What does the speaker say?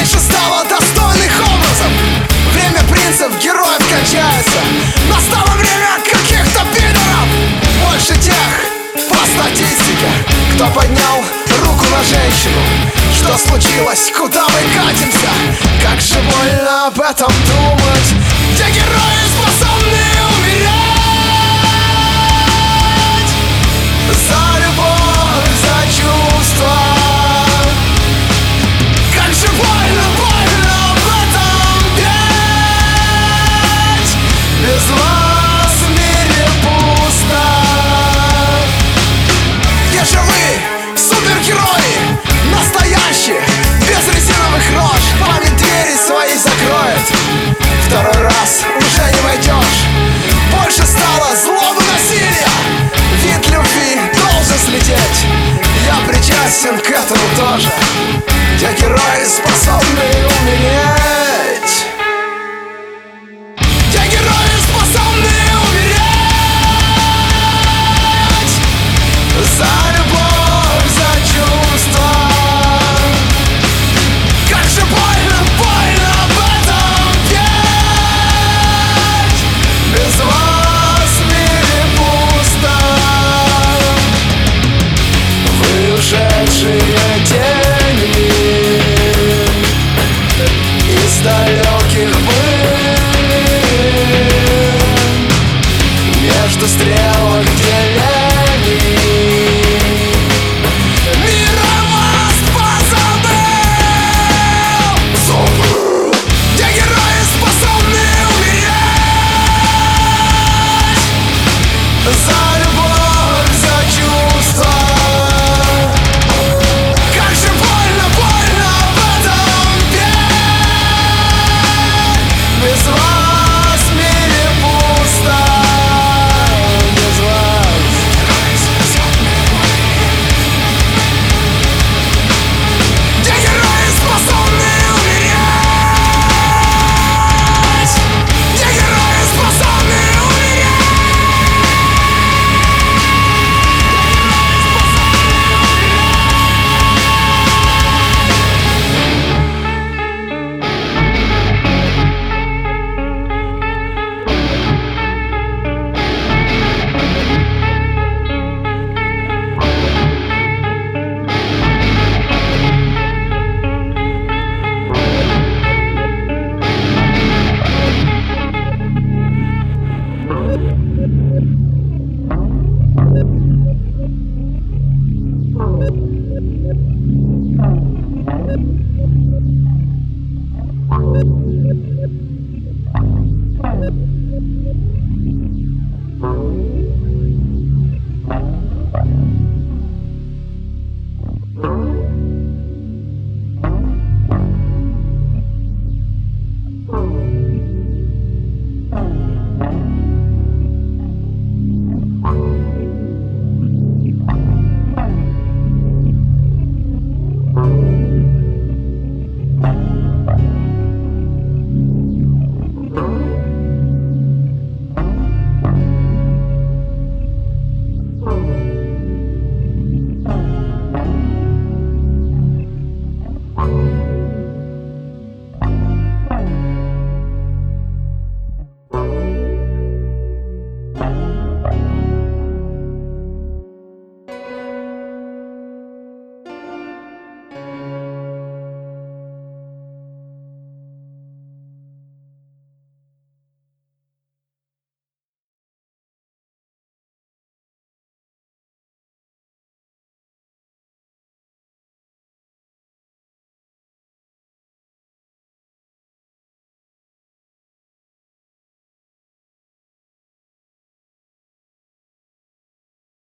меньше стало достойных образов. Время принцев, героев кончается. Настало время каких-то пидоров. Больше тех, по статистике, кто поднял руку на женщину. Что случилось? Куда мы катимся? Как же больно об этом думать. Где герои способны умереть за любовь, за чувства? Как же больно, больно об этом петь. Без вас в мире пусто. Где же вы, супергерои, настоящие, без резиновых рож? Память двери свои закроет. Второй раз уже не войдешь. Больше стало злобы, насилия. Вид любви должен слететь. Я причастен к этому тоже. Где герои способны умереть. Где герои способны умереть за любовь, за чувства. Как же больно, больно об этом петь. Без вас в мире пусто. Вы ушедшие тени из далеких былин, между стрелок делений. Мира вас позабыл. Где герои способны умереть за любовь, за чувства. Как же больно, больно об этом петь. Без вас в мире пусто. Без вас. Где герои способны умереть. Где герои способны умереть. Thank you.